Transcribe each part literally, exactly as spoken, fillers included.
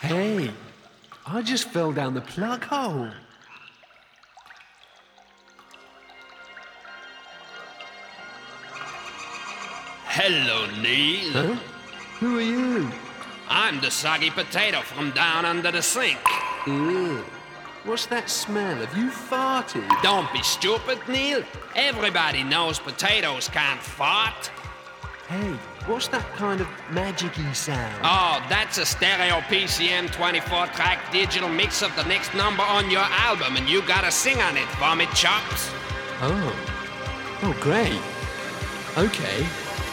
Hey, I just fell down the plug hole. Hello, Neil. Huh? Who are you? I'm the soggy potato from down under the sink. Ew. What's that smell? Have you farted? Don't be stupid, Neil. Everybody knows potatoes can't fart. Hey, what's that kind of magic-y sound? Oh, that's a stereo P C M twenty-four track digital mix of the next number on your album, and you gotta sing on it, vomit chops. Oh. Oh, great. Okay.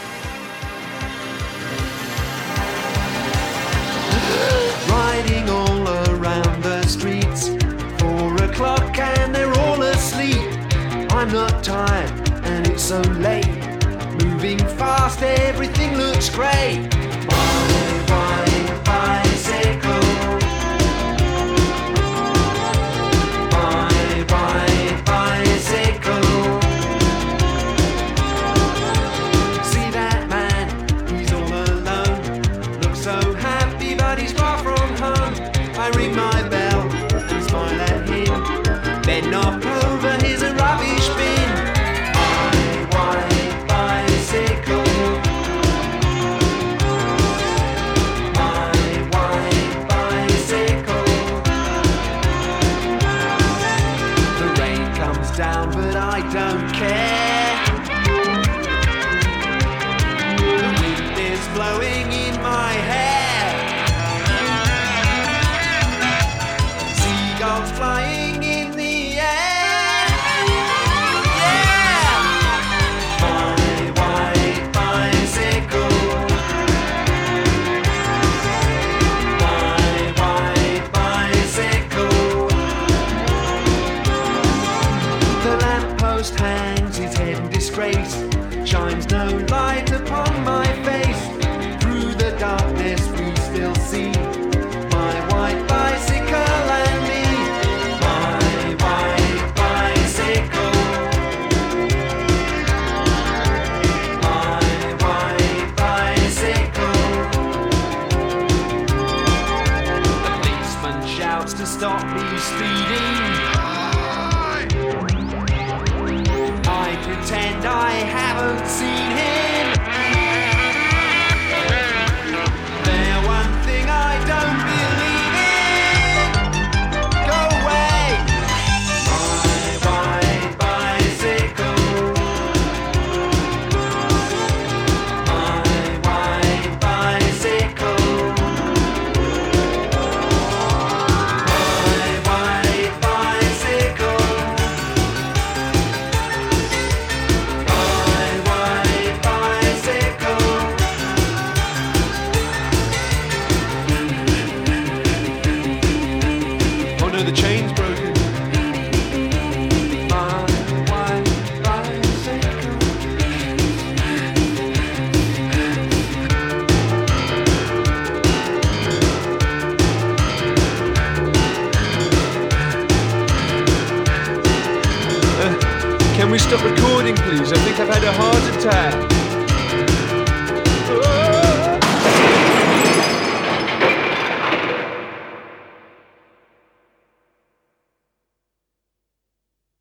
Riding all around the streets, four o'clock and they're all asleep. I'm not tired and it's so late. Moving fast, everything looks great. My white bicycle. My white bicycle. See that man, he's all alone. Looks so happy, but he's far from home. I ring my bell and smile at him. Then knock over, here's a rubbish bin. My white bicycle. My white bicycle. The rain comes down, but I don't care. The wind is blowing in my hair. Seagulls flying in the air. Yeah! My white bicycle. My white bicycle. The lamppost hangs his head in disgrace. Shines no light upon my face. Through the darkness we still see my white bicycle and me. My white bicycle. My white bicycle. The policeman shouts to stop me speeding. I pretend I haven't seen him. There one thing I don't believe in. Go away. My white bicycle. My white bicycle. My white bicycle. My white bicycle. Oh no, the chain's broken. My white bicycle. Uh, can we stop recording, please? I think I've had a heart attack.